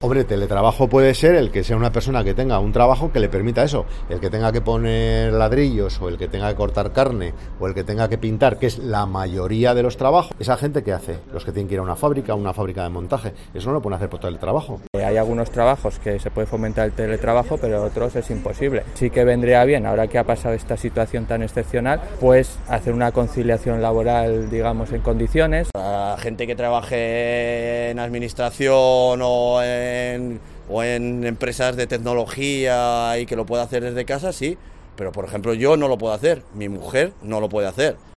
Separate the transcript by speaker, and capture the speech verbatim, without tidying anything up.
Speaker 1: Hombre, teletrabajo puede ser el que sea una persona que tenga un trabajo que le permita eso, el que tenga que poner ladrillos o el que tenga que cortar carne o el que tenga que pintar, que es la mayoría de los trabajos. ¿Esa gente qué hace? Los que tienen que ir a una fábrica, a una fábrica de montaje, eso no lo pueden hacer por teletrabajo.
Speaker 2: Hay algunos trabajos que se puede fomentar el teletrabajo, pero otros es imposible. Sí que vendría bien, ahora que ha pasado esta situación tan excepcional, pues hacer una conciliación laboral, digamos, en condiciones.
Speaker 3: A gente que trabaje en administración o en En, o en empresas de tecnología y que lo pueda hacer desde casa, sí, pero por ejemplo yo no lo puedo hacer, mi mujer no lo puede hacer.